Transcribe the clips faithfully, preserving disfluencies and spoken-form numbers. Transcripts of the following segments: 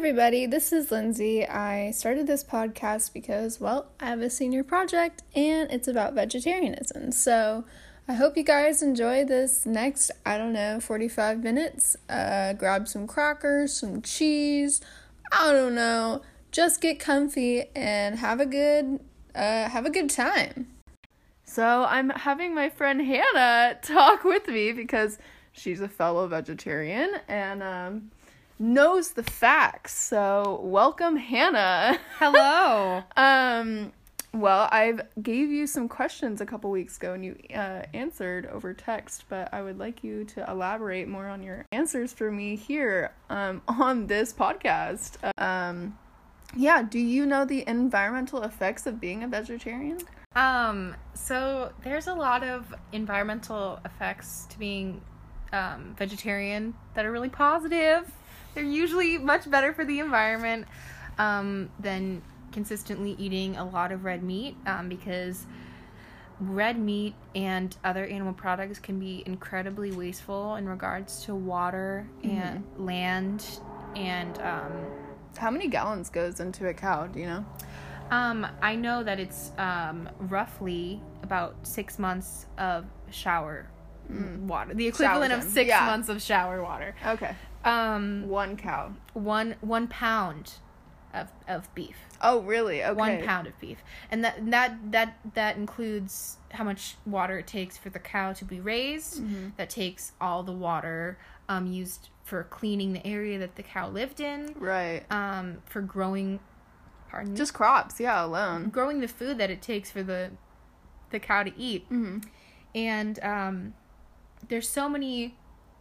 everybody, this is Lindsay. I started this podcast because, well, I have a senior project and it's about vegetarianism. So I hope you guys enjoy this next, I don't know, forty-five minutes. Uh, grab some crackers, some cheese, I don't know. Just get comfy and have a good, uh, have a good time. So I'm having my friend Hannah talk with me because she's a fellow vegetarian and, um... knows the facts. So welcome, Hannah. Hello. um well I gave you some questions a couple weeks ago and you uh answered over text, but I would like you to elaborate more on your answers for me here um on this podcast. Um yeah do you know the environmental effects of being a vegetarian? Um so there's a lot of environmental effects to being um vegetarian that are really positive. They're usually much better for the environment um, than consistently eating a lot of red meat um, because red meat and other animal products can be incredibly wasteful in regards to water mm-hmm. and land and... Um, How many gallons goes into a cow, do you know? Um, I know that it's um, roughly about six months of shower mm. water. The equivalent of six yeah. months of shower water. Okay. Um, one cow. One one pound of of beef. Oh, really? Okay. One pound of beef, and that that that that includes how much water it takes for the cow to be raised. Mm-hmm. That takes all the water um used for cleaning the area that the cow lived in. Right. Um, for growing, pardon me. Just crops, yeah, alone. Growing the food that it takes for the the cow to eat. Mm-hmm. And um, there's so many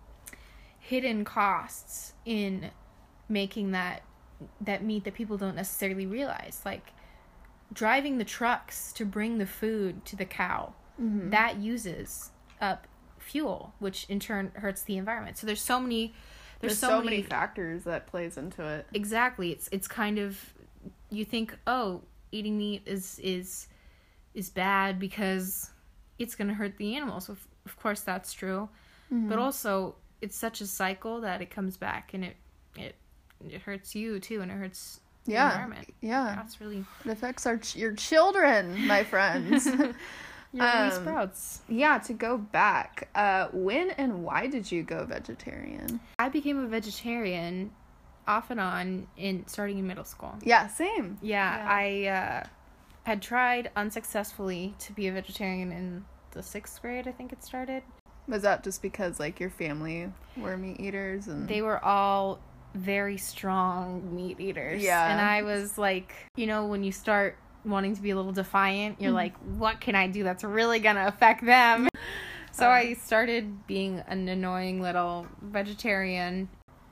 hidden costs in making that that meat that people don't necessarily realize, like driving the trucks to bring the food to the cow. Mm-hmm. That uses up fuel, which in turn hurts the environment. So there's so many there's, there's so, so many, many factors that plays into it. Exactly. It's it's kind of, you think, oh, eating meat is is is bad because it's going to hurt the animals. Of, of course that's true. Mm-hmm. But also it's such a cycle that it comes back and it it it hurts you too, and it hurts the yeah, environment. Yeah, that's really it affects our ch- your children, my friends. Your um, wee sprouts. Yeah, to go back, uh, when and why did you go vegetarian? I became a vegetarian off and on in starting in middle school. Yeah, same. Yeah, yeah. I uh, had tried unsuccessfully to be a vegetarian in the sixth grade. I think it started. Was that just because, like, your family were meat eaters? And they were all very strong meat eaters. Yeah. And I was, like, you know, when you start wanting to be a little defiant, you're mm-hmm. like, what can I do that's really going to affect them? So um, I started being an annoying little vegetarian.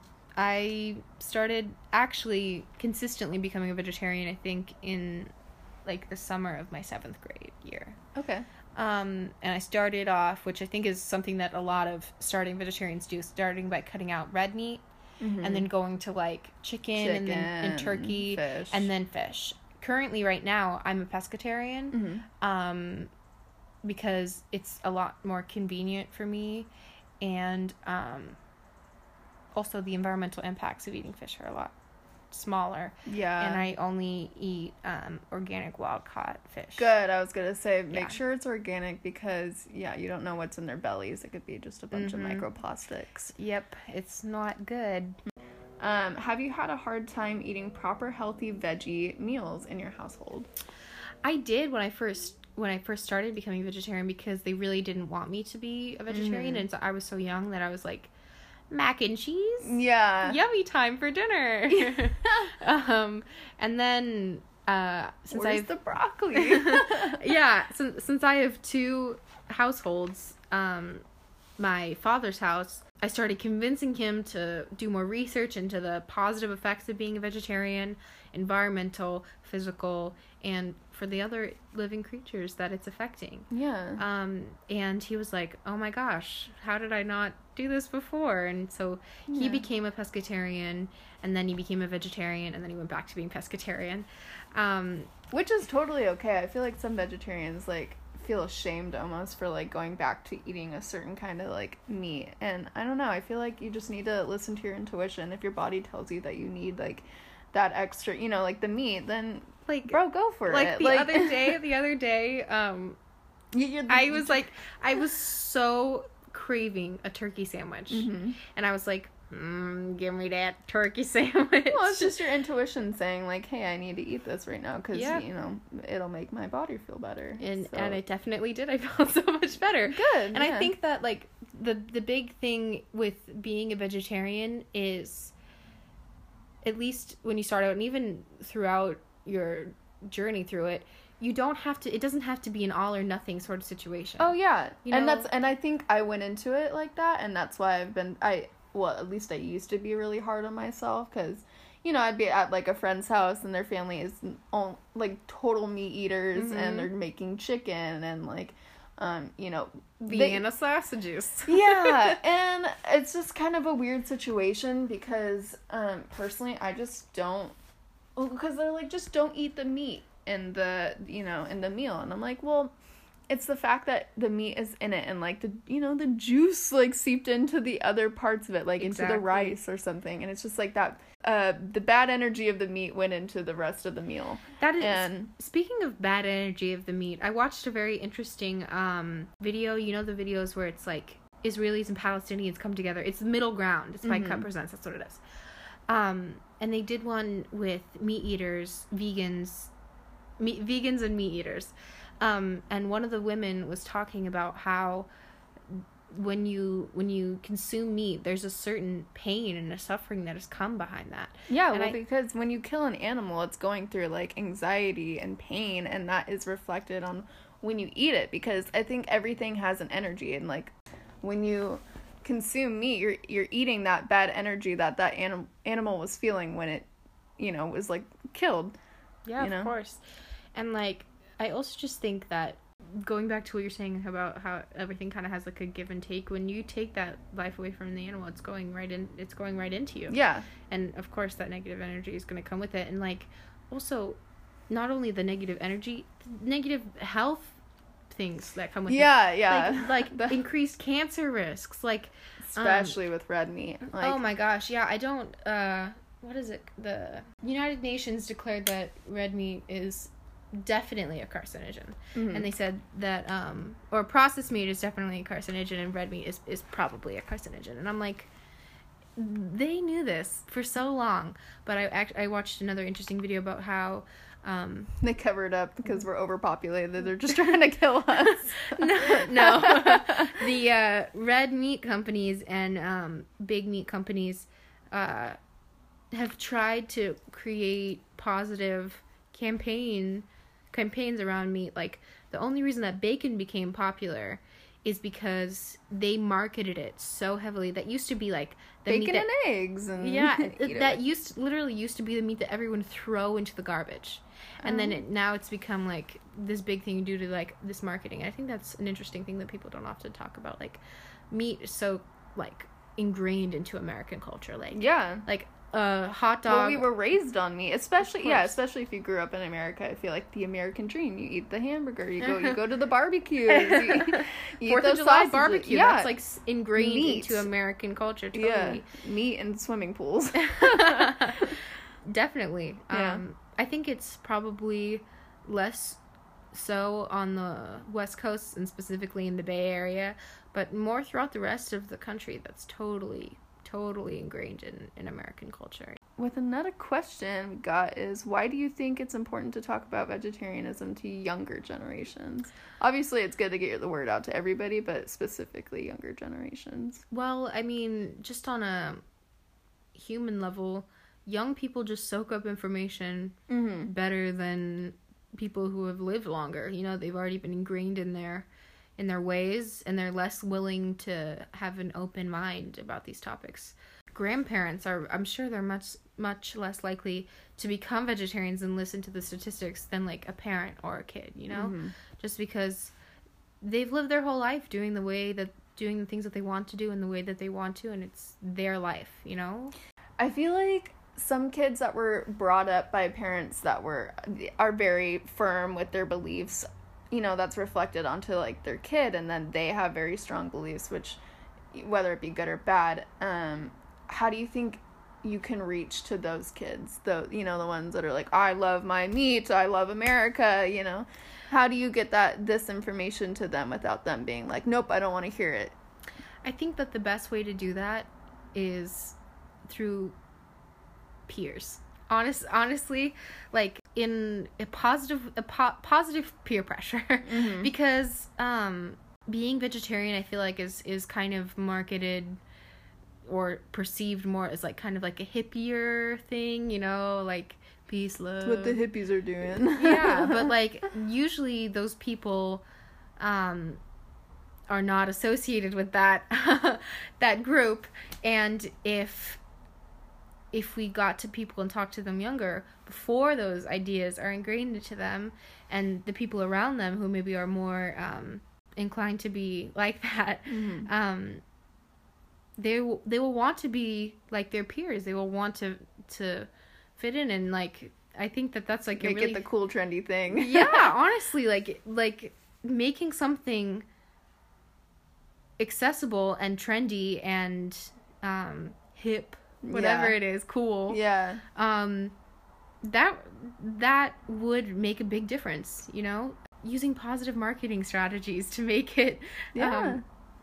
I started actually consistently becoming a vegetarian, I think, in, like, the summer of my seventh grade year. Okay. Um, and I started off, which I think is something that a lot of starting vegetarians do, starting by cutting out red meat, mm-hmm. and then going to, like, chicken, chicken and then and turkey, fish. and then fish. Currently, right now, I'm a pescatarian, mm-hmm. um, because it's a lot more convenient for me, and um, also the environmental impacts of eating fish are a lot smaller. Yeah. And I only eat um organic wild caught fish. Good. I was gonna say make yeah. sure it's organic because yeah, you don't know what's in their bellies. It could be just a bunch mm-hmm. of microplastics. Yep, it's not good. Um, have you had a hard time eating proper healthy veggie meals in your household? I did when I first when I first started becoming vegetarian because they really didn't want me to be a vegetarian, mm-hmm. and so I was so young that I was like, mac and cheese? Yeah. Yummy time for dinner. um, and then, uh, since Where's I've... the broccoli? yeah, since, since I have two households, um, my father's house, I started convincing him to do more research into the positive effects of being a vegetarian, environmental, physical, and for the other living creatures that it's affecting. Yeah. Um, and he was like, oh my gosh, how did I not do this before? And so he yeah. became a pescatarian, and then he became a vegetarian, and then he went back to being pescatarian. Um, Which is totally okay. I feel like some vegetarians, like, feel ashamed almost for, like, going back to eating a certain kind of, like, meat. And I don't know, I feel like you just need to listen to your intuition. If your body tells you that you need, like, that extra, you know, like, the meat, then, like, bro, go for like it. The like, other day, the other day, um, you, I was, like, I was so craving a turkey sandwich. Mm-hmm. And I was like, mm, give me that turkey sandwich. Well, it's just your intuition saying, like, hey, I need to eat this right now because, yeah. you know, it'll make my body feel better. And so. and it definitely did. I felt so much better. Good. And yeah. I think that, like, the, the big thing with being a vegetarian is, at least when you start out, and even throughout your journey through it, you don't have to, it doesn't have to be an all or nothing sort of situation. Oh, yeah. You know? And that's, and I think I went into it like that, and that's why I've been, I, well, at least I used to be really hard on myself, because, you know, I'd be at, like, a friend's house, and their family is, all, like, total meat eaters, mm-hmm. and they're making chicken, and, like, um, you know... Vienna sausages. Yeah, and it's just kind of a weird situation, because, um, personally, I just don't, well, because they're like, just don't eat the meat in the, you know, in the meal, and I'm like, well... It's the fact that the meat is in it and, like, the, you know, the juice, like, seeped into the other parts of it, like, exactly. into the rice or something. And it's just, like, that, uh, the bad energy of the meat went into the rest of the meal. That is, and, speaking of bad energy of the meat, I watched a very interesting, um, video. You know the videos where it's, like, Israelis and Palestinians come together. It's the middle ground. It's by mm-hmm. Cut Presents. That's what it is. Um, and they did one with meat eaters, vegans, meat, vegans and meat eaters. Um, and one of the women was talking about how when you when you consume meat, there's a certain pain and a suffering that has come behind that. Yeah, and well, I, because when you kill an animal, it's going through, like, anxiety and pain, and that is reflected on when you eat it, because I think everything has an energy, and, like, when you consume meat, you're you're eating that bad energy that that anim- animal was feeling when it, you know, was, like, killed. Yeah, you of know? course. And, like, I also just think that, going back to what you're saying about how everything kind of has, like, a give and take, when you take that life away from the animal, it's going right in, it's going right into you. Yeah. And, of course, that negative energy is going to come with it. And, like, also, not only the negative energy, negative health things that come with yeah, it. Yeah, yeah. Like, like increased cancer risks, like... Especially um, with red meat. Like, oh, my gosh, yeah, I don't, uh... What is it? The United Nations declared that red meat is... definitely a carcinogen. Mm-hmm. And they said that um or processed meat is definitely a carcinogen and red meat is, is probably a carcinogen. And I'm like, they knew this for so long. But I act- I watched another interesting video about how um they cover it up because we're overpopulated. They're just trying to kill us. no, no. The uh red meat companies and um big meat companies uh have tried to create positive campaign campaigns around meat. Like, the only reason that bacon became popular is because they marketed it so heavily. That used to be like the bacon meat that, and eggs and yeah that used to, literally used to be the meat that everyone throw into the garbage, and um, then it, now it's become like this big thing due to, like, this marketing. I think that's an interesting thing that people don't often talk about. Like, meat is so, like, ingrained into American culture. Like, yeah, like a hot dog. Well, we were raised on meat, especially yeah, especially if you grew up in America. I feel like the American dream. You eat the hamburger. You go. You go to the barbecue. You, you Fourth eat of July sausages. barbecue. Yeah. That's, like, ingrained meat. into American culture. Totally. Yeah, meat and swimming pools. Definitely. Yeah. Um, I think it's probably less so on the West Coast and specifically in the Bay Area, but more throughout the rest of the country. That's totally. totally ingrained in, in American culture. With another question we got is, why do you think it's important to talk about vegetarianism to younger generations? Obviously, it's good to get the word out to everybody, but specifically younger generations. Well, I mean, just on a human level, young people just soak up information mm-hmm. better than people who have lived longer. You know, they've already been ingrained in their in their ways, and they're less willing to have an open mind about these topics. Grandparents are, I'm sure they're much, much less likely to become vegetarians and listen to the statistics than, like, a parent or a kid, you know? Mm-hmm. Just because they've lived their whole life doing the way that, doing the things that they want to do in the way that they want to, and it's their life, you know? I feel like some kids that were brought up by parents that were, are very firm with their beliefs, you know, that's reflected onto, like, their kid, and then they have very strong beliefs, which, whether it be good or bad, um, how do you think you can reach to those kids, the, you know, the ones that are like, I love my meat, I love America, you know? How do you get that, this information to them without them being like, nope, I don't want to hear it? I think that the best way to do that is through peers. Honest, honestly, like in a positive, a po- positive peer pressure, mm-hmm. because um, being vegetarian, I feel like is is kind of marketed or perceived more as like kind of like a hippier thing, you know, like peace, love. That's what the hippies are doing. Yeah, but like usually those people um, are not associated with that that group, and if if we got to people and talked to them younger, before those ideas are ingrained into them, and the people around them who maybe are more um, inclined to be like that, mm-hmm. um, they will, they will want to be like their peers. They will want to to fit in, and like I think that that's like make a really, it the cool trendy thing. Yeah, honestly, like like making something accessible and trendy and um, hip. Whatever yeah. it is, cool. Yeah. Um, that that would make a big difference, you know? Using positive marketing strategies to make it yeah. um,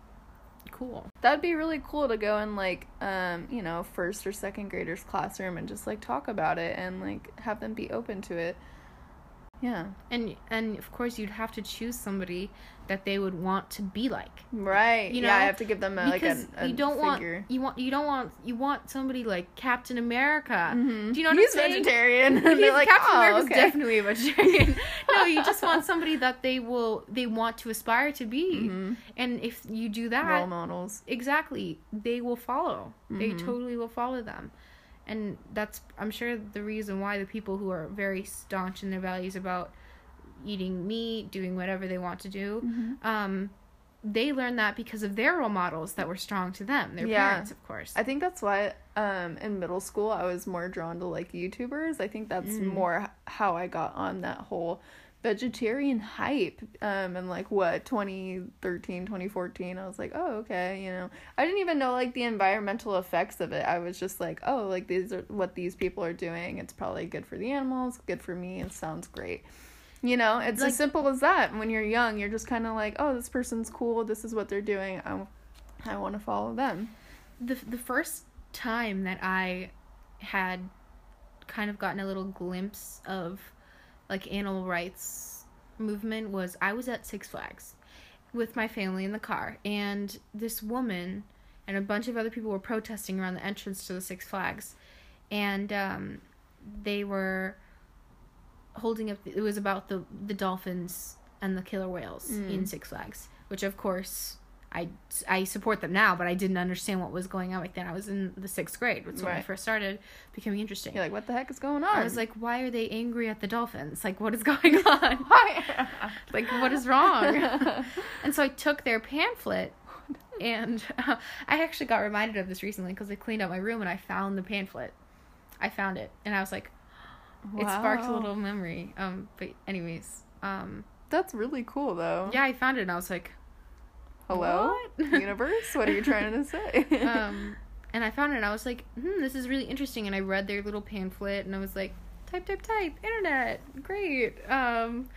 cool. That'd be really cool to go in, like, um, you know, first or second graders' classroom and just, like, talk about it and, like, have them be open to it. Yeah. And, and of course, you'd have to choose somebody that they would want to be like. Right. You know? Yeah, I have to give them, a, like, a, a you don't figure. Want, you want, you don't want, you want somebody like Captain America. Mm-hmm. Do you know what He's I'm saying? vegetarian. He's They're like, Captain oh, America's okay. definitely a vegetarian. No, you just want somebody that they will, they want to aspire to be. Mm-hmm. And if you do that. Role models. Exactly. They will follow. Mm-hmm. They totally will follow them. And that's, I'm sure, the reason why the people who are very staunch in their values about eating meat, doing whatever they want to do, mm-hmm. um, they learned that because of their role models that were strong to them, their yeah. parents, of course. I think that's why um, in middle school I was more drawn to, like, YouTubers. I think that's mm. more how I got on that whole vegetarian hype, um, in, like, what, twenty thirteen, twenty fourteen, I was like, oh, okay, you know. I didn't even know, like, the environmental effects of it. I was just like, oh, like, these are what these people are doing. It's probably good for the animals, good for me, it sounds great. You know, it's like, as simple as that. When you're young, you're just kind of like, oh, this person's cool. This is what they're doing. I, I want to follow them. The the first time that I had kind of gotten a little glimpse of, like, animal rights movement was I was at Six Flags with my family in the car. And this woman and a bunch of other people were protesting around the entrance to the Six Flags. And um, they were holding up, it was about the the dolphins and the killer whales mm. in Six Flags, which of course I, I support them now, but I didn't understand what was going on back then. I was in the sixth grade, which right. when I first started becoming interesting. You're like, what the heck is going on? I was like, why are they angry at the dolphins? Like, what is going on? Why? Like, what is wrong? And so I took their pamphlet, and uh, I actually got reminded of this recently because I cleaned out my room and I found the pamphlet. I found it, and I was like, wow. It sparked a little memory. Um, but anyways, um, that's really cool though. Yeah, I found it, and I was like, hello, what? Universe? What are you trying to say? um, and I found it, and I was like, hmm, this is really interesting. And I read their little pamphlet, and I was like, type, type, type, internet, great. Um,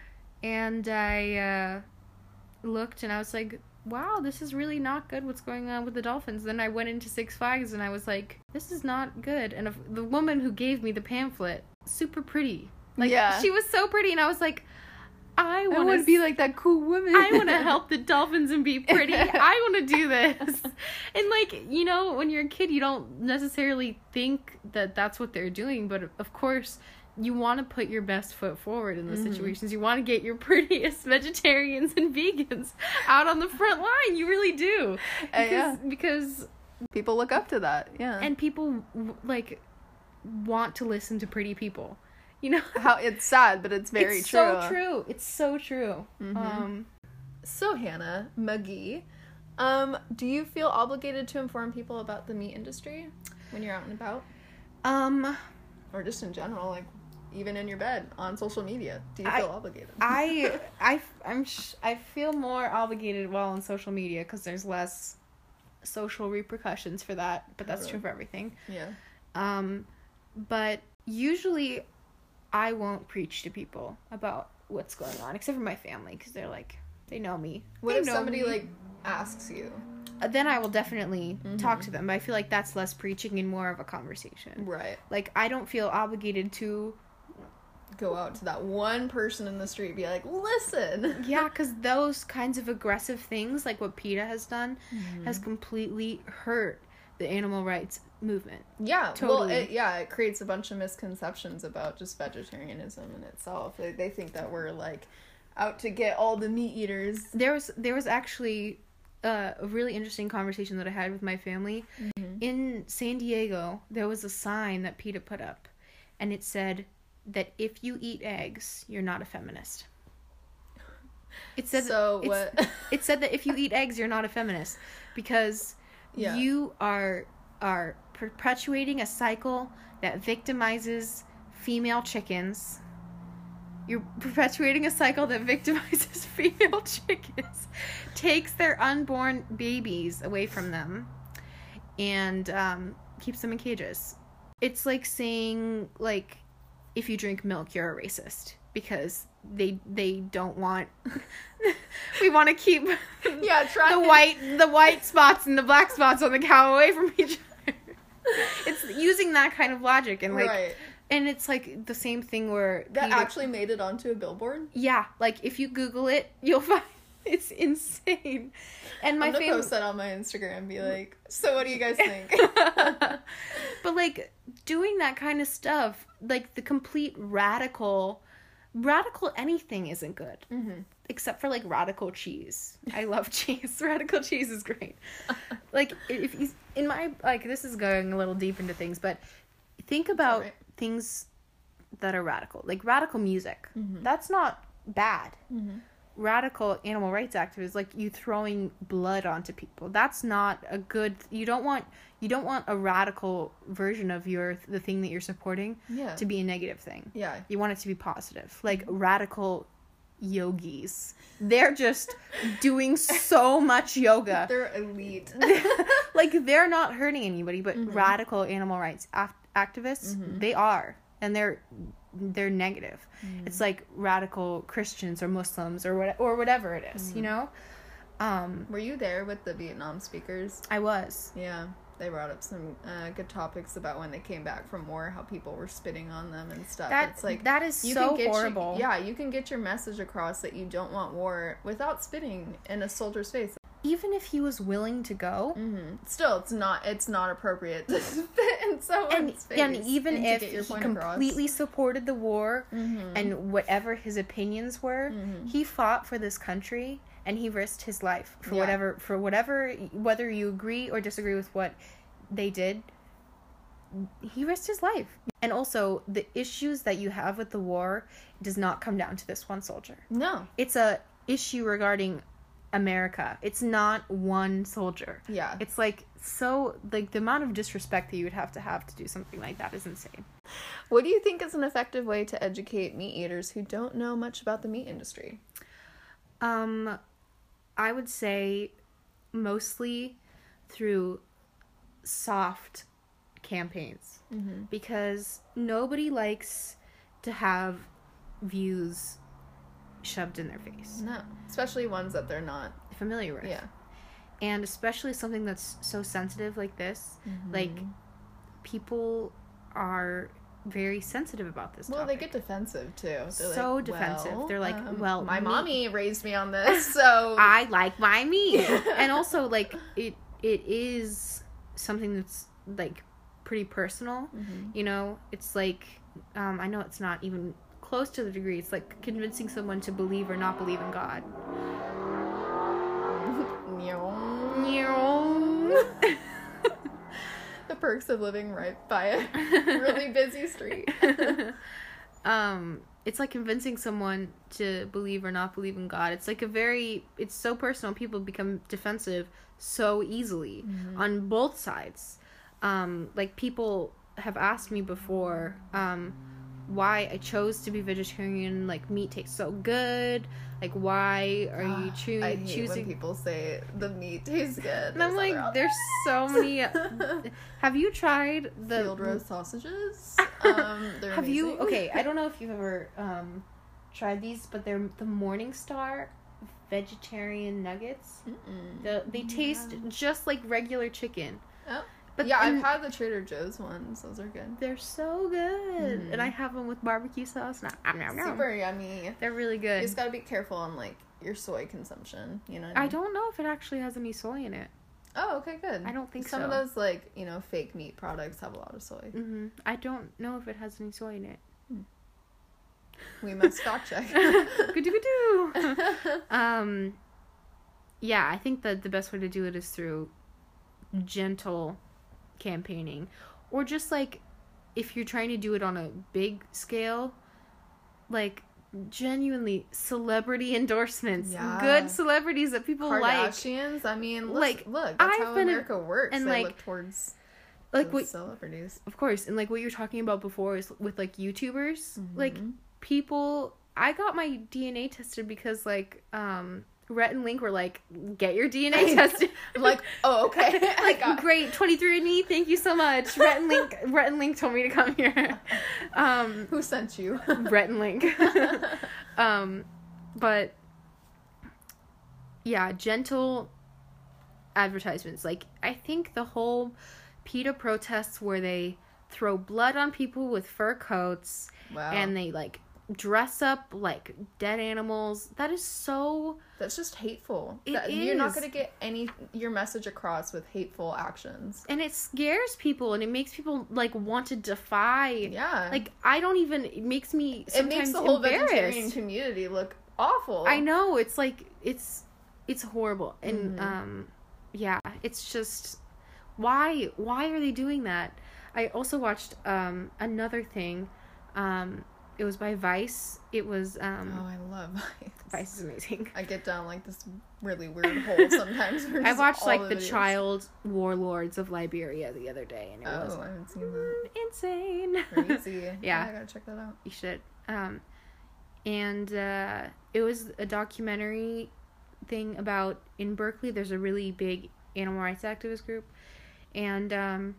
and I uh, looked, and I was like, wow, this is really not good. What's going on with the dolphins? Then I went into Six Flags, and I was like, this is not good. And if, the woman who gave me the pamphlet, super pretty. Like, yeah. She was so pretty, and I was like, I want to be like that cool woman. I want to help the dolphins and be pretty. I want to do this. And, like, you know, when you're a kid, you don't necessarily think that that's what they're doing. But, of course, you want to put your best foot forward in those mm-hmm. situations. You want to get your prettiest vegetarians and vegans out on the front line. You really do. Because, uh, yeah. because people look up to that. Yeah. And people, like, want to listen to pretty people. You know how it's sad, but it's very it's true. It's so true. It's so true. Mm-hmm. Um, so Hannah McGee, um, do you feel obligated to inform people about the meat industry when you're out and about? Um, or just in general, like, even in your bed on social media? Do you I, feel obligated? I, I, I'm, sh- I feel more obligated while on social media because there's less social repercussions for that, but that's Totally. true for everything. Yeah. Um, but usually I won't preach to people about what's going on, except for my family, because they're like, they know me. What they if know somebody, me. like, asks you? Then I will definitely Mm-hmm. talk to them, but I feel like that's less preaching and more of a conversation. Right. Like, I don't feel obligated to... Go out to that one person in the street and be like, listen! Yeah, because those kinds of aggressive things, like what PETA has done, Mm-hmm. has completely hurt the animal rights movement. Yeah, Totally. well, it, yeah, it creates a bunch of misconceptions about just vegetarianism in itself. They, they think that we're, like, out to get all the meat eaters. There was, there was actually uh, a really interesting conversation that I had with my family. Mm-hmm. In San Diego, there was a sign that PETA put up, and it said that if you eat eggs, you're not a feminist. It said So, that, what? it said that if you eat eggs, you're not a feminist, because Yeah. you are are perpetuating a cycle that victimizes female chickens. You're perpetuating a cycle that victimizes female chickens, takes their unborn babies away from them, and um, keeps them in cages. It's like saying, like, if you drink milk, you're a racist, because they they don't want... we want to keep Yeah, try the white the white spots and the black spots on the cow away from each other. It's using that kind of logic, and like, right. and it's like the same thing where That Peter- actually made it onto a billboard? yeah, like if you Google it, you'll find it's insane. And my I'm gonna family, post that on my Instagram and be like, so what do you guys think? but like doing that kind of stuff, like the complete radical, radical anything isn't good. Mm-hmm. Except for, like, radical cheese. I love cheese. Radical cheese is great. Like, if you, in my, like, this is going a little deep into things, but think about alright. things that are radical. Like, radical music. Mm-hmm. That's not bad. Mm-hmm. Radical animal rights activists, like, you throwing blood onto people. That's not a good, you don't want, you don't want a radical version of your, the thing that you're supporting Yeah. to be a negative thing. Yeah. You want it to be positive. Like, radical yogis. They're just doing so much yoga. They're elite. Like, they're not hurting anybody, but Mm-hmm. radical animal rights af- activists, Mhm. they are. And they're they're negative. Mm. It's like radical Christians or Muslims or what or whatever it is, Mm. you know? Um, Were you there with the Vietnam speakers? I was. Yeah. They brought up some uh, good topics about when they came back from war, how people were spitting on them and stuff. That, it's like that is you so can get horrible. Your, yeah, you can get your message across that you don't want war without spitting in a soldier's face. Even if he was willing to go, Mm-hmm. Still, it's not it's not appropriate to spit in someone's and, face. and even and to if get your he point completely across. supported the war Mhm. and whatever his opinions were, Mhm. he fought for this country and he risked his life for Yeah. whatever for whatever whether you agree or disagree with what they did. He risked his life. And also, the issues that you have with the war does not come down to this one soldier. No. It's a issue regarding America. It's not one soldier. Yeah. It's like so like the amount of disrespect that you would have to have to do something like that is insane. What do you think is an effective way to educate meat eaters who don't know much about the meat industry? Um I would say mostly through soft campaigns, Mm-hmm. because nobody likes to have views shoved in their face, No. Especially ones that they're not. familiar with. Yeah. And especially something that's so sensitive like this, like people are very sensitive about this Well, topic. they get defensive too. They're So like, defensive. well, They're like, um, well, my me- mommy raised me on this, so I like my meat. And also, like, it it is something that's, like, pretty personal. Mhm. You know? It's like, um, I know it's not even close to the degree. It's like convincing someone to believe or not believe in God. The perks of living right by a really busy street. um, it's like convincing someone to believe or not believe in God. It's like a very, it's so personal. People become defensive so easily Mm-hmm. on both sides. Um, like people have asked me before, um, why I chose to be vegetarian. Like, meat tastes so good. Like, why are you choo- I hate choosing? when people say the meat tastes good. And I'm like, there's so many. Have you tried the field roast sausages? Um, they're Have amazing. you? Okay, I don't know if you've ever um tried these, but they're the Morningstar vegetarian nuggets. The, they taste Yeah. just like regular chicken. Oh. But yeah, and I've had the Trader Joe's ones. Those are good. they're so good, Mhm. and I have them with barbecue sauce. Now, nom, nom, nom. Super yummy. They're really good. You just gotta be careful on like your soy consumption. You know. What I, I mean? don't know if it actually has any soy in it. Oh, okay, good. I don't think some so. of those like you know fake meat products have a lot of soy. Mm-hmm. I don't know if it has any soy in it. We must fact check. Good do do. Um, yeah, I think that the best way to do it is through gentle campaigning, or just like if you're trying to do it on a big scale, like genuinely celebrity endorsements, Yeah. good celebrities that people like, Kardashians. I mean, Like, like look, that's I've how been a- America works. and, they like- look towards like the what, celebrities. of course, and like what you're talking about before is with like YouTubers, like Mhm. people. I got my D N A tested because like um. Rhett and Link were like, get your D N A tested. I'm like, oh, okay. I Like, got- great, twenty-three and me, thank you so much. Rhett and Link, Rhett and Link told me to come here. Um, Who sent you? Rhett and Link. um, but, yeah, gentle advertisements. Like, I think the whole PETA protests where they throw blood on people with fur coats Wow. and they, like, dress up like dead animals. That is so... That's just hateful. It That- You're not is. going to get any your message across with hateful actions. And it scares people and it makes people, like, want to defy... Yeah. Like, I don't even... It makes me it sometimes makes the whole vegetarian embarrassed. community look awful. I know. It's, like... It's... It's horrible. And, Mhm. um... Yeah. It's just... Why? Why are they doing that? I also watched, um... Another thing. Um... It was by Vice. It was, um... Oh, I love Vice. Vice is amazing. I get down like this really weird hole sometimes. where I just watched, all like, the videos. child warlords of Liberia the other day, and it Oh, was I haven't seen that. insane. Crazy. Yeah. I gotta check that out. You should. Um, and uh, it was a documentary thing about, in Berkeley, there's a really big animal rights activist group, and um,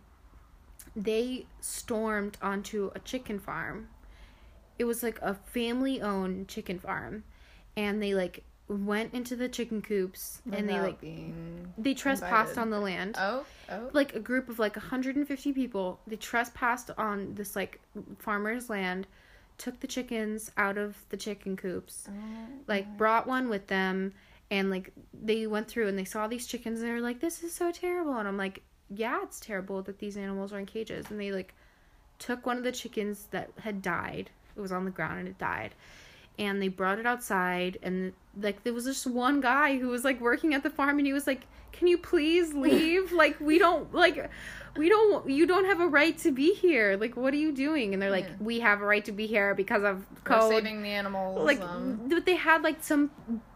they stormed onto a chicken farm. It was like a family-owned chicken farm, and they like went into the chicken coops and they Without like being they trespassed invited. on the land. Oh, oh. Like a group of like one hundred fifty people, they trespassed on this like farmer's land, took the chickens out of the chicken coops, Oh, like my- brought one with them, and like they went through and they saw these chickens and they were like, this is so terrible. And I'm like, yeah, it's terrible that these animals are in cages. And they like took one of the chickens that had died. It was on the ground and it died. And they brought it outside, and like there was just one guy who was like working at the farm, and he was like, can you please leave? Like, we don't like we don't you don't have a right to be here. Like, what are you doing? And they're like, Yeah. we have a right to be here because of We're code. saving the animals. Like, um, but they had like some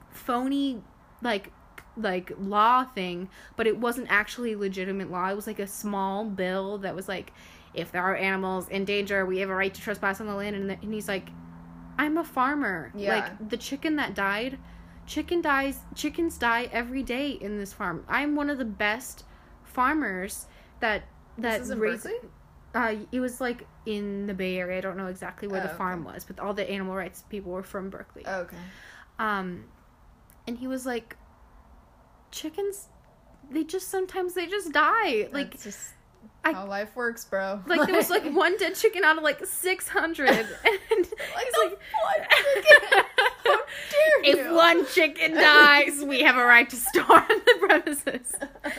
phony like like law thing, but it wasn't actually legitimate law. It was like a small bill that was like, if there are animals in danger, we have a right to trespass on the land. And, the, and he's like, I'm a farmer. Yeah. Like, the chicken that died, chicken dies, chickens die every day in this farm. I'm one of the best farmers that that this is in raise- Berkeley? Uh, it was like in the Bay Area. I don't know exactly where Oh, the okay. farm was, but all the animal rights people were from Berkeley. Oh, okay. Um, and he was like, chickens, they just sometimes they just die. Like, That's just I- how life works, bro. like there was like one dead chicken out of like six hundred, and he's like, one chicken. How dare if you? one chicken dies, we have a right to storm the premises.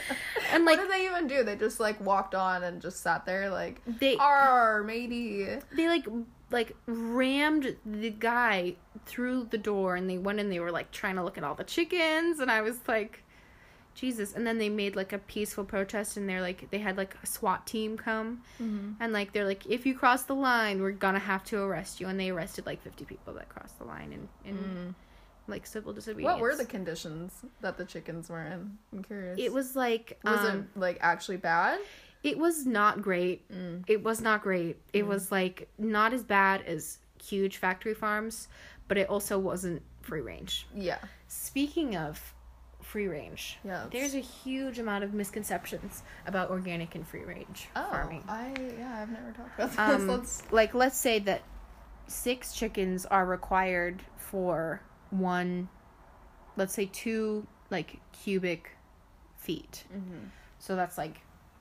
And like What did they even do? They just like walked on and just sat there like, they "Arr, matey." they like like rammed the guy through the door, and they went in. They were like trying to look at all the chickens, and I was like, Jesus. And then they made like a peaceful protest, and they're like, they had like a SWAT team come, Mm-hmm. and like they're like, if you cross the line, we're gonna have to arrest you. And they arrested like fifty people that crossed the line in, in Mm. like civil disobedience. What were the conditions that the chickens were in? I'm curious. It was like Was um, it like actually bad? It was not great. Mm. It was not great. It mm. was, like, not as bad as huge factory farms, but it also wasn't free range. Yeah. Speaking of free range, yeah, there's a huge amount of misconceptions about organic and free range oh, farming. I, yeah, I've never talked about this. Um, let's... Like, let's say that six chickens are required for one, let's say two, like, cubic feet. Mm-hmm. So that's, like,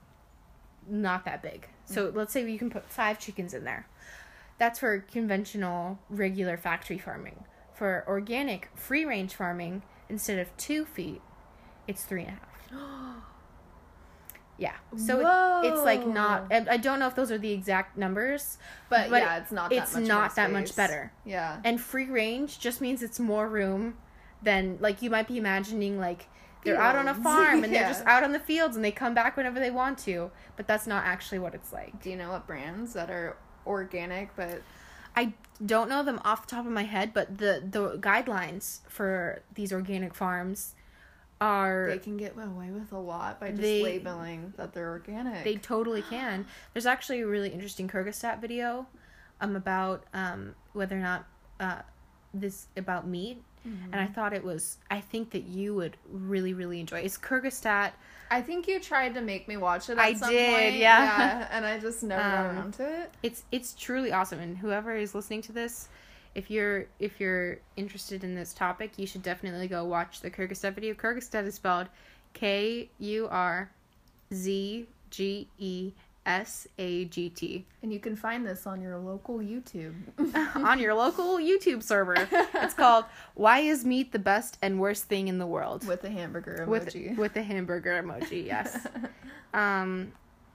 not that big. So mm-hmm. let's say you can put five chickens in there. That's for conventional, regular factory farming. For organic, free-range farming, instead of two feet, it's three and a half. Yeah. So it, it's, like, not... I don't know if those are the exact numbers. But, but yeah, it's not that it's much It's not that much better. Yeah. And free-range just means it's more room than... Like, you might be imagining, like... They're fields. Out on a farm, and yeah. they're just out on the fields, and they come back whenever they want to. But that's not actually what it's like. Do you know what brands that are organic, but... I don't know them off the top of my head, but the, the guidelines for these organic farms are... They can get away with a lot by just they, labeling that they're organic. They totally can. There's actually a really interesting Kyrgyzstan video um, about um, whether or not uh, this... about meat. Mm-hmm. And I thought it was... I think that you would really, really enjoy it. It's Kyrgyzstan... I think you tried to make me watch it at I some did, point. yeah. yeah. And I just never um, got around to it. It's it's truly awesome. And whoever is listening to this, if you're if you're interested in this topic, you should definitely go watch the Kyrgyzstan video. Kyrgyzstan is spelled K U R Z G E S A G T. And you can find this on your local YouTube. On your local YouTube server. It's called Why is Meat the Best and Worst Thing in the World? With the hamburger emoji. With, with the hamburger emoji, yes. um.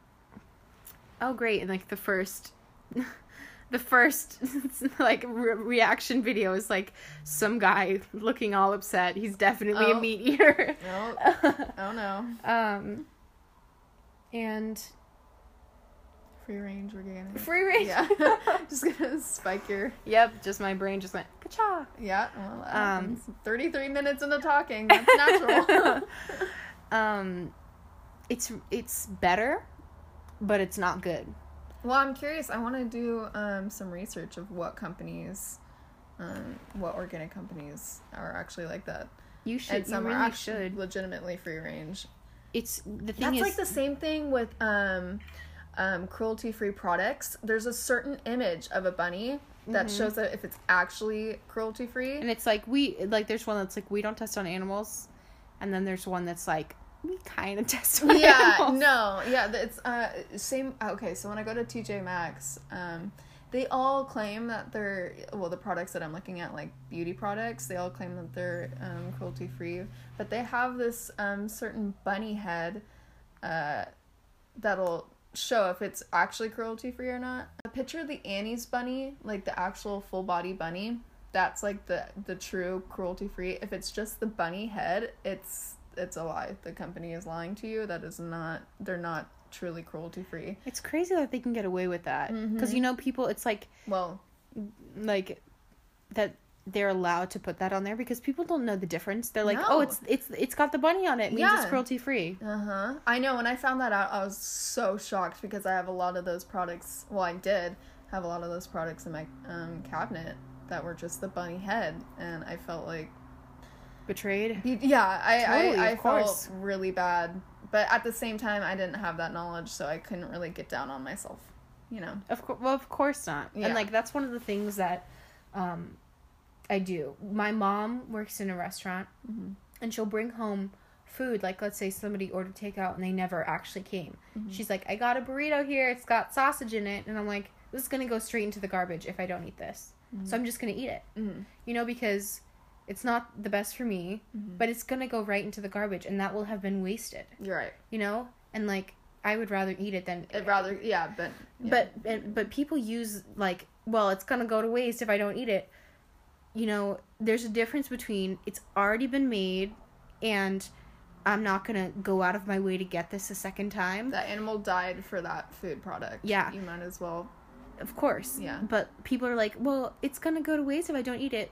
Oh, great. And, like, the first... The first, like, re- reaction video is, like, some guy looking all upset. He's definitely oh. a meat eater. Oh. oh, no. Um. And... Free range organic. Free range. Yeah. Just gonna spike your... Yep, just my brain just went, ka-cha. Yeah, well, that um, thirty-three minutes into talking. That's natural. um, it's it's better, but it's not good. Well, I'm curious. I want to do um, some research of what companies, um, what organic companies are actually like that. You should. And some you really are actually should. legitimately free range. It's the thing That's is like the same thing with um, um, cruelty-free products. There's a certain image of a bunny that mm-hmm. shows that if it's actually cruelty-free. And it's like we like. There's one that's like we don't test on animals, and then there's one that's like. We kind of test on yeah animals. no yeah it's uh same okay so when I go to T J Maxx, um they all claim that they're well the products that I'm looking at, like beauty products, they all claim that they're um cruelty free, but they have this um certain bunny head uh that'll show if it's actually cruelty free or not. Picture the Annie's bunny, like the actual full body bunny, that's like the the true cruelty free. If it's just the bunny head, it's it's a lie. The company is lying to you. That is not, they're not truly cruelty free. It's crazy that they can get away with that. Because, mm-hmm. you know, people, it's like, well, like, that they're allowed to put that on there because people don't know the difference. They're like, no. oh, it's it's it's got the bunny on it. It means yeah. it's cruelty free. Uh-huh. I know. When I found that out, I was so shocked because I have a lot of those products. Well, I did have a lot of those products in my um, cabinet that were just the bunny head. And I felt like, betrayed. Yeah, I totally, I, I felt really bad, but at the same time, I didn't have that knowledge, so I couldn't really get down on myself, you know. Of course, well, of course not. Yeah. And like that's one of the things that, um, I do. My mom works in a restaurant, mm-hmm. and she'll bring home food. Like let's say somebody ordered takeout and they never actually came. Mm-hmm. She's like, I got a burrito here. It's got sausage in it, and I'm like, this is gonna go straight into the garbage if I don't eat this. Mm-hmm. So I'm just gonna eat it, mm-hmm. you know, because. It's not the best for me, mm-hmm. but it's going to go right into the garbage, and that will have been wasted. You're right. You know? And, like, I would rather eat it than... I'd rather, yeah, but... Yeah. But, but, but people use, like, well, it's going to go to waste if I don't eat it. You know, there's a difference between it's already been made, and I'm not going to go out of my way to get this a second time. That animal died for that food product. Yeah. You might as well... Of course. Yeah. But people are like, well, it's going to go to waste if I don't eat it.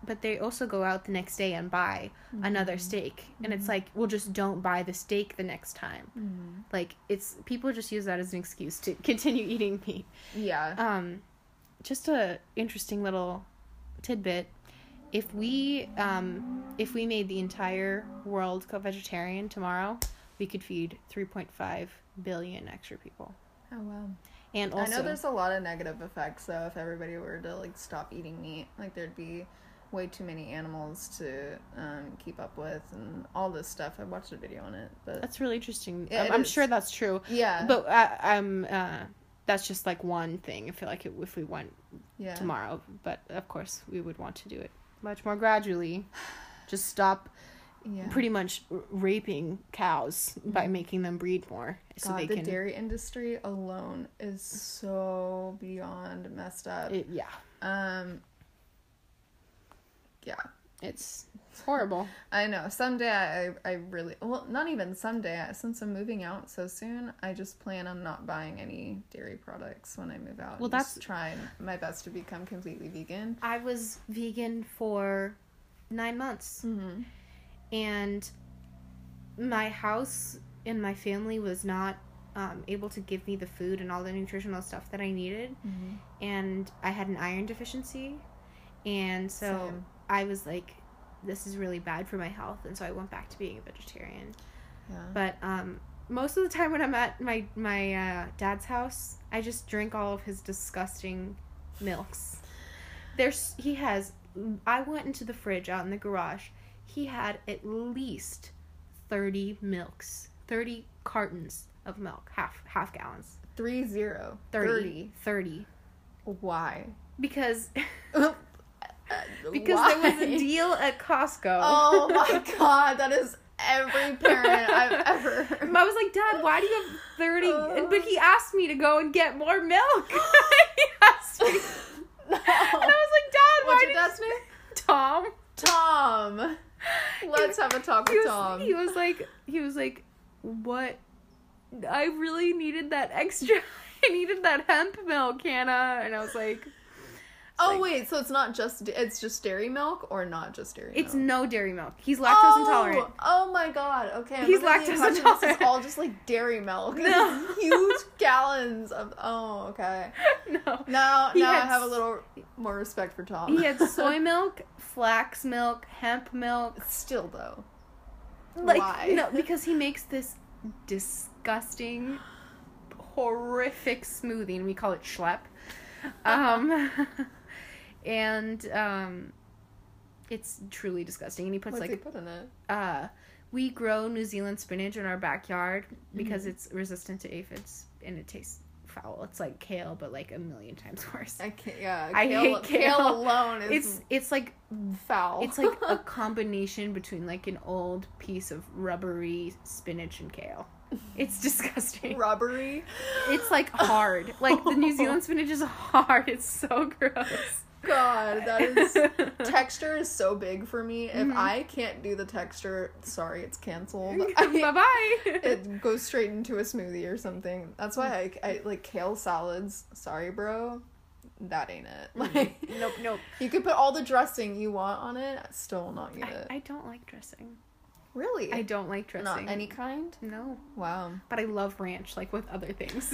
but they also go out the next day and buy mm-hmm. another steak. And mm-hmm. it's like, well, just don't buy the steak the next time. Mm-hmm. Like, it's, people just use that as an excuse to continue eating meat. Yeah. Um, just a interesting little tidbit. If we, um, if we made the entire world go vegetarian tomorrow, we could feed three point five billion extra people. Oh, wow. And also, I know there's a lot of negative effects, though, if everybody were to, like, stop eating meat. Like, there'd be way too many animals to um, keep up with and all this stuff. I watched a video on it. But that's really interesting. It, I'm, it I'm is. sure that's true. Yeah. But I, I'm, uh, that's just, like, one thing. I feel like it, if we went yeah. tomorrow. But, of course, we would want to do it much more gradually. Just stop yeah. pretty much r- raping cows mm-hmm. by making them breed more. So God, they the can... dairy industry alone is so beyond messed up. It, yeah. Um. Yeah. It's horrible. I know. Someday I, I really... Well, not even someday. Since I'm moving out so soon, I just plan on not buying any dairy products when I move out. Well, just that's... trying my best to become completely vegan. I was vegan for nine months. Mm-hmm. And my house and my family was not um, able to give me the food and all the nutritional stuff that I needed. Mm-hmm. And I had an iron deficiency. And so Same. I was like, this is really bad for my health. And so I went back to being a vegetarian. Yeah. But um, most of the time when I'm at my, my uh, dad's house, I just drink all of his disgusting milks. There's, he has, I went into the fridge out in the garage. He had at least thirty milks, thirty cartons of milk, half half gallons. Three zero. thirty. thirty. Why? Because uh, because why? there was a deal at Costco. Oh my God, that is every parent I've ever heard. I was like, Dad, why do you have thirty? Uh, and, but he asked me to go and get more milk. He asked me. No. And I was like, Dad, What's why your did dad's name? Tom. Tom. Let's have a talk he with was, Tom. He was like, he was like, what? I really needed that extra. I needed that hemp milk, Hannah. And I was like, oh like, wait, so it's not just it's just dairy milk or not just dairy it's milk? It's no dairy milk. He's lactose oh, intolerant. Oh my God. Okay. I'm He's under the lactose impression intolerant. This is all just like dairy milk. No. Huge gallons of. Oh, okay. No. Now, He now had I have a little more respect for Tom. He had soy milk, flax milk, hemp milk. Still though. Like, why? No, because he makes this disgusting, horrific smoothie, and we call it schlep. Um, and um, it's truly disgusting. And he puts What's like he put in it? Uh, we grow New Zealand spinach in our backyard because mm-hmm. it's resistant to aphids and it tastes foul. It's like kale, but like a million times worse. I can't. Yeah, I kale, hate kale. Kale alone is It's it's like foul. It's like a combination between like an old piece of rubbery spinach and kale. It's disgusting. Rubbery? It's like hard. Like the New Zealand spinach is hard. It's so gross. God, that is texture is so big for me. If Mm-hmm. I can't do the texture, sorry, it's canceled. Bye bye. It goes straight into a smoothie or something. That's why I, I like kale salads. Sorry, bro, that ain't it. Like, nope, nope. You could put all the dressing you want on it, I still will not get I, it. I don't like dressing. Really? I don't like dressing. Not any kind? No. Wow. But I love ranch, like with other things.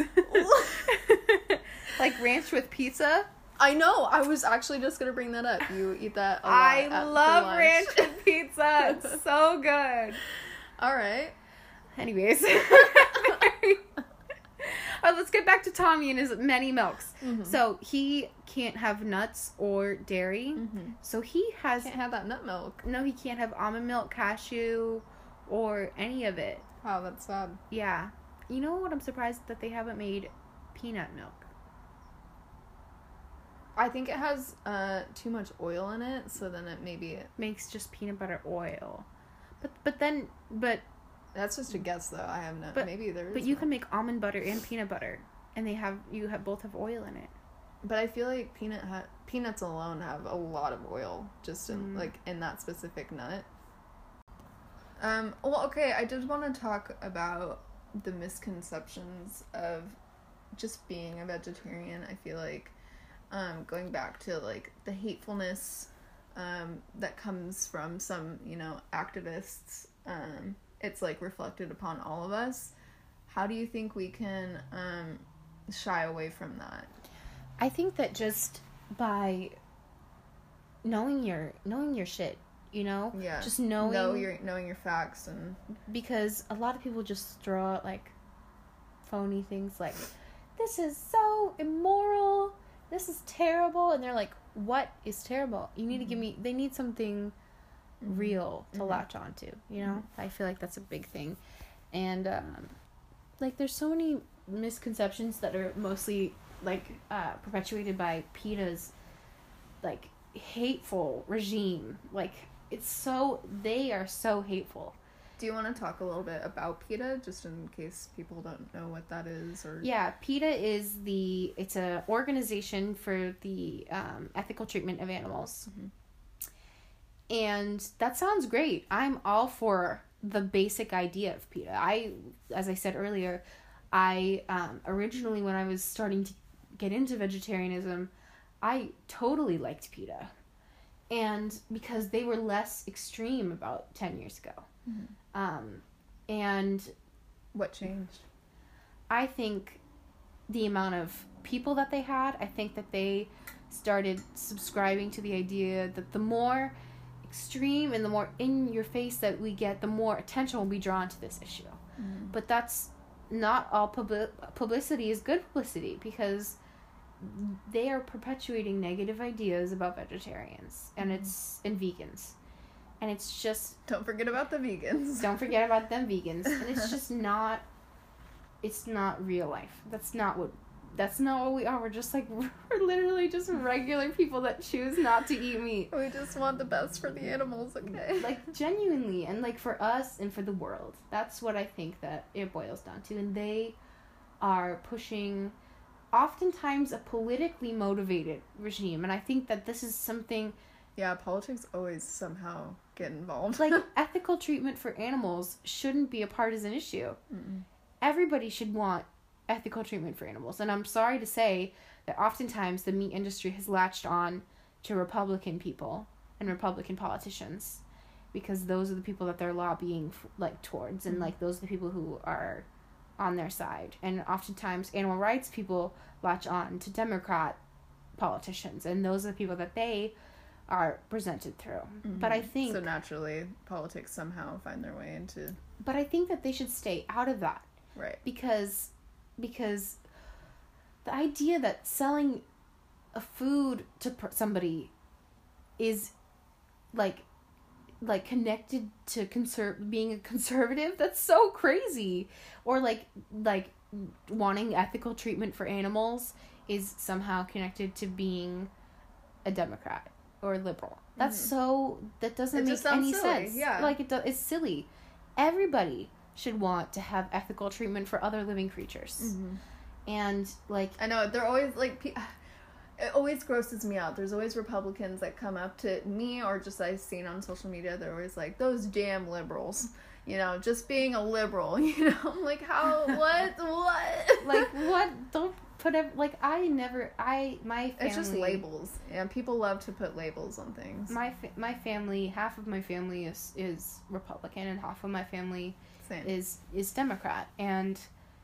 Like ranch with pizza. I know. I was actually just gonna bring that up. You eat that a lot I at, love for lunch. ranch with pizza. It's so good. All right. Anyways. Alright, let's get back to Tommy and his many milks. Mm-hmm. So he can't have nuts or dairy. Mm-hmm. So he has... Can't have that nut milk. No, he can't have almond milk, cashew, or any of it. Wow, that's sad. Yeah. You know what? I'm surprised that they haven't made peanut milk. I think it has uh, too much oil in it, so then it maybe... It... Makes just peanut butter oil. But but then... But... That's just a guess, though. I have no... But, maybe there is But you no. can make almond butter and peanut butter. And they have... You have both have oil in it. But I feel like peanut ha- peanuts alone have a lot of oil, just in, Mm. like, in that specific nut. Um, well, okay, I did want to talk about the misconceptions of just being a vegetarian. I feel like, um, going back to, like, the hatefulness um, that comes from some, you know, activists, um, it's like reflected upon all of us. How do you think we can um, shy away from that? I think that just by knowing your knowing your shit, you know, yeah, just knowing know your knowing your facts, and because a lot of people just throw out like phony things like, this is so immoral, this is terrible, and they're like, what is terrible? You need mm-hmm. to give me. They need something mm-hmm. real to mm-hmm. latch onto. You know, mm-hmm. I feel like that's a big thing, and um, like there's so many misconceptions that are mostly like uh, perpetuated by PETA's like hateful regime. Like it's so they are so hateful. Do you want to talk a little bit about PETA, just in case people don't know what that is? Or yeah, PETA is the it's a organization for the um, ethical treatment of animals, mm-hmm. and that sounds great. I'm all for the basic idea of PETA. I, as I said earlier, I um, originally when I was starting to get into vegetarianism, I totally liked PETA, and because they were less extreme about ten years ago. Mm-hmm. Um, and what changed? I think the amount of people that they had, I think that they started subscribing to the idea that the more extreme and the more in your face that we get, the more attention will be drawn to this issue. Mm-hmm. But that's not all publi- publicity is good publicity, because they are perpetuating negative ideas about vegetarians and mm-hmm. it's and vegans. And it's just... Don't forget about the vegans. Don't forget about them vegans. And it's just not... It's not real life. That's not what... That's not what we are. We're just like... We're literally just regular people that choose not to eat meat. We just want the best for the animals, okay? Like, genuinely. And, like, for us and for the world. That's what I think that it boils down to. And they are pushing... Oftentimes a politically motivated regime. And I think that this is something... Yeah, politics always somehow get involved. Like, ethical treatment for animals shouldn't be a partisan issue. Mm-mm. Everybody should want ethical treatment for animals. And I'm sorry to say that oftentimes the meat industry has latched on to Republican people and Republican politicians, because those are the people that they're lobbying, like, towards. And, mm-hmm. like, those are the people who are on their side. And oftentimes animal rights people latch on to Democrat politicians. And those are the people that they... are presented through. Mm-hmm. But I think... So naturally, politics somehow find their way into... But I think that they should stay out of that. Right. Because, because the idea that selling a food to somebody is, like, like connected to conser- being a conservative, that's so crazy. Or, like, like wanting ethical treatment for animals is somehow connected to being a Democrat. Or liberal. That's mm-hmm. so... That doesn't it make any silly. sense. Yeah. Like, it do, it's silly. Everybody should want to have ethical treatment for other living creatures. Mm-hmm. And, like... I know, they're always, like... It always grosses me out. There's always Republicans that come up to me, or just I've seen on social media, they're always like, those damn liberals. You know, just being a liberal, you know? I'm like, how... What? What? Like, what? Don't... Put ev- like I never I my family it's just labels, and people love to put labels on things. My fa- my family, half of my family is is Republican, and half of my family Same. is is Democrat, and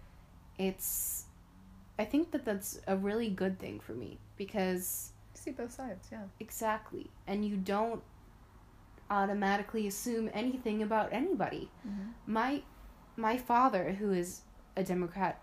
it's I think that that's a really good thing for me, because you see both sides, yeah, exactly, and you don't automatically assume anything about anybody. Mm-hmm. My my father, who is a Democrat,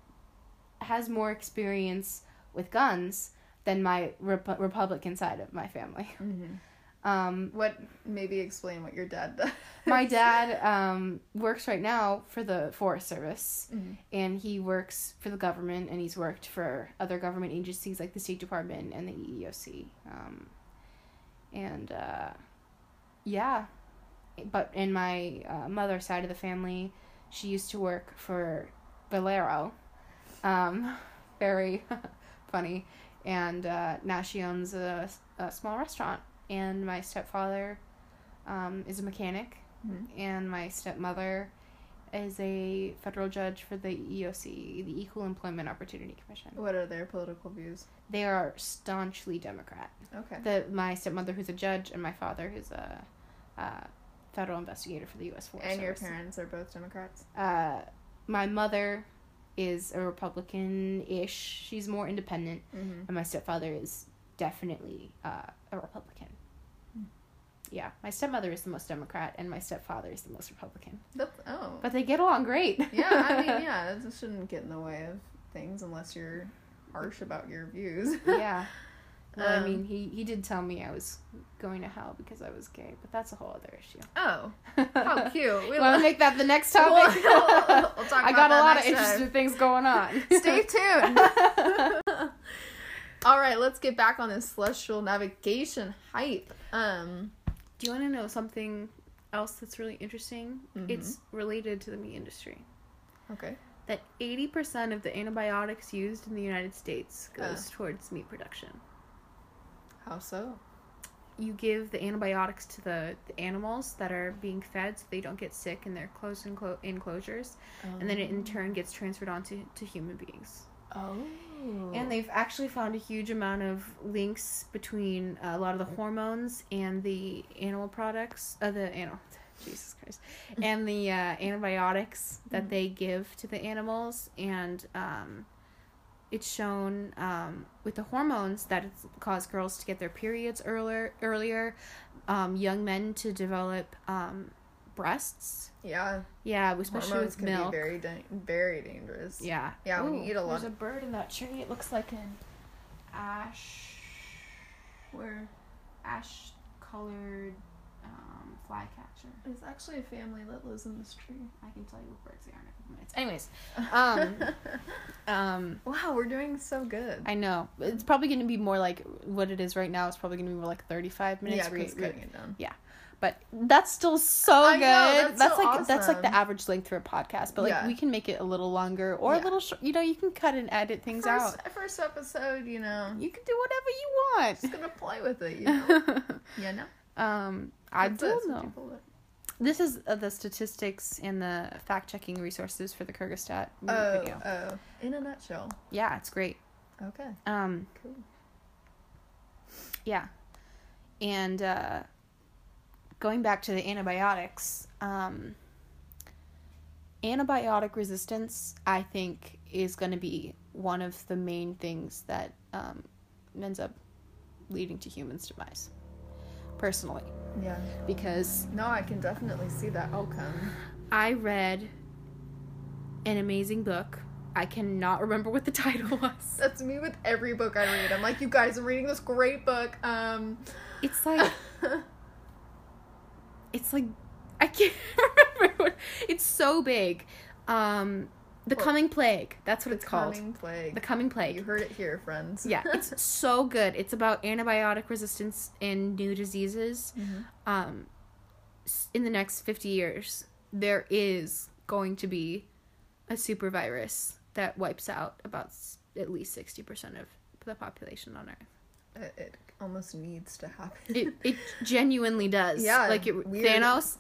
has more experience with guns than my Rep- Republican side of my family. Mm-hmm. Um, what, maybe explain what your dad does. My dad um, works right now for the Forest Service, mm-hmm. and he works for the government, and he's worked for other government agencies like the State Department and the E E O C. Um, and, uh, yeah. But in my uh, mother's side of the family, she used to work for Valero. Um, very funny. And uh, now she owns a, a small restaurant. And my stepfather um, is a mechanic. Mm-hmm. And my stepmother is a federal judge for the E O C, the Equal Employment Opportunity Commission. What are their political views? They are staunchly Democrat. Okay. The my stepmother, who's a judge, and my father, who's a uh, federal investigator for the U S Forest And Service. your parents are both Democrats? Uh, my mother is a Republican-ish. She's more independent. Mm-hmm. And my stepfather is definitely uh, a Republican. Mm. Yeah, my stepmother is the most Democrat, and my stepfather is the most Republican. That's, oh. But they get along great. Yeah, I mean, yeah, it shouldn't get in the way of things unless you're harsh about your views. Yeah. Well, um, I mean, he, he did tell me I was going to hell because I was gay, but that's a whole other issue. Oh, how cute. We Want to make that the next topic? We'll, we'll, we'll talk I about got that a lot next of interesting time. things going on. Stay tuned. All right, let's get back on this celestial navigation hype. Um, Do you want to know something else that's really interesting? Mm-hmm. It's related to the meat industry. okay. That eighty percent of the antibiotics used in the United States goes Uh. towards meat production. How so? You give the antibiotics to the, the animals that are being fed so they don't get sick in their closed enclo- enclosures, Um, and then it in turn gets transferred onto to human beings. Oh. And they've actually found a huge amount of links between uh, a lot of the hormones and the animal products, uh, the animal, Jesus Christ, and the uh, antibiotics that they give to the animals, and um, it's shown um, with the hormones that it's caused girls to get their periods earlier, earlier, um, young men to develop um, breasts. Yeah. Yeah, especially Hormones with can milk. be very, da- very dangerous. Yeah. Yeah, when Ooh, you eat a lot. There's a bird in that tree. It looks like an ash. Where? Ash colored um, flycatcher. There's actually a family that lives in this tree. I can tell you what birds they are in a couple minutes. Anyways, um, um, wow, we're doing so good. I know it's probably going to be more like what it is right now. It's probably going to be more like thirty-five minutes. Yeah, Re- because re- cutting it down. Yeah, but that's still so I good. know, that's so like that's like the awesome. average length for a podcast. But like Yeah. we can make it a little longer or Yeah. a little. Sh- you know, you can cut and edit things First, out. first episode, you know, You can do whatever you want. just gonna play with it, you know. Yeah, no. um, I That's do it, some know. people that- This is uh, the statistics and the fact-checking resources for the Kyrgyzstan Oh, video. oh. In a nutshell. Yeah, it's great. Okay. Um, Cool. yeah. And uh, going back to the antibiotics, um, antibiotic resistance, I think, is going to be one of the main things that um, ends up leading to humans' demise, personally. Yeah. Because No, I can definitely see that outcome. I read an amazing book. I cannot remember what the title was. That's me with every book I read. I'm like, you guys are reading this great book. Um, It's like, it's like, I can't remember what, it's so big. Um, The Well, Coming Plague. That's what the it's called. Coming Plague. The Coming Plague. You heard it here, friends. Yeah, it's so good. It's about antibiotic resistance in new diseases. Mhm. Um, s- in the next fifty years, there is going to be a super virus that wipes out about s- at least sixty percent of the population on Earth. It, it almost needs to happen. It it genuinely does. Yeah, like it, weird. Thanos.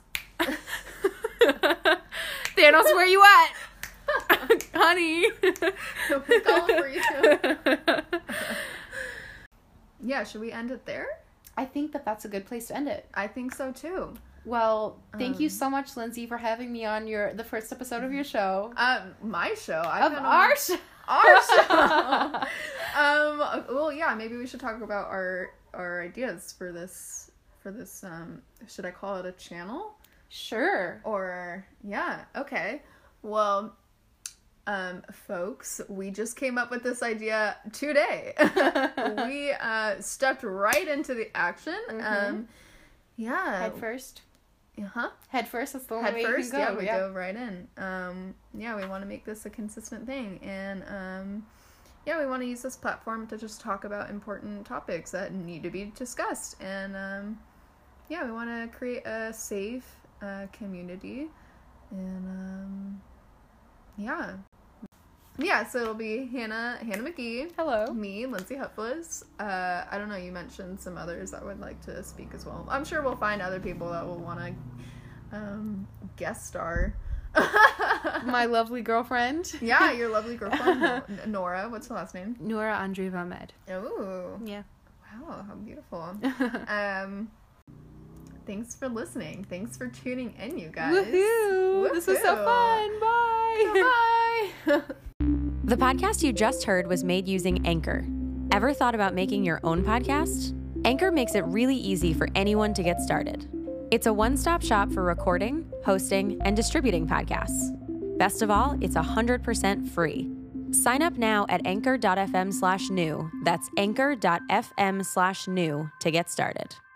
Thanos, where you at, honey? We're calling for you. Yeah, should we end it there? I think that that's a good place to end it. I think so too. Well, thank you Um, so much, Lindsay, for having me on your the first episode of your show. Um, my show. I've Of been our on show. our show. um, well, yeah, maybe we should talk about our our ideas for this for this. Um, should I call it a channel? Sure. Or yeah, okay. Well, um, folks, we just came up with this idea today. we uh stepped right into the action. Mhm. Um, yeah. Head first. Uh-huh. Head first. That's the only Head way first, you can go. yeah, we go right in. Um, yeah, we want to make this a consistent thing, and um, yeah, we want to use this platform to just talk about important topics that need to be discussed, and um, yeah, we want to create a safe uh, community, and um, yeah, yeah. So it'll be Hannah, Hannah McGee. Hello. Me, Lindsay Hupflis. Uh, I don't know, you mentioned some others that would like to speak as well. I'm sure we'll find other people that will want to um, guest star. My lovely girlfriend. Yeah, your lovely girlfriend, Nora. What's her last name? Nora Andreeva Ahmed. Oh. Yeah. Wow, how beautiful. um, thanks for listening. Thanks for tuning in, you guys. Woohoo! Woohoo. This was so fun. Bye. Bye. The podcast you just heard was made using Anchor. Ever thought about making your own podcast? Anchor makes it really easy for anyone to get started. It's a one-stop shop for recording, hosting, and distributing podcasts. Best of all, it's one hundred percent free. Sign up now at anchor.fm slash new. That's anchor.fm slash new to get started.